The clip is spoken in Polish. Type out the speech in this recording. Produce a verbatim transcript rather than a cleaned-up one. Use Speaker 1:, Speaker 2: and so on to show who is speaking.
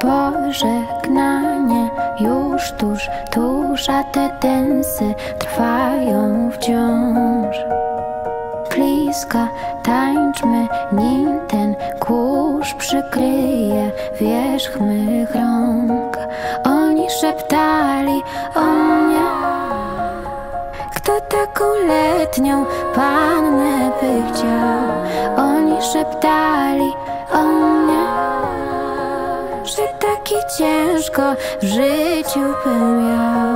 Speaker 1: Pożegnanie już tuż, tuż, a te densy trwają wciąż. Bliska tańczmy, nim ten kurz przykryje wierzch mych rąk. Oni szeptali o mnie, kto taką letnią pannę by chciał. Oni szeptali o mnie, że taki ciężko w życiu bym miał.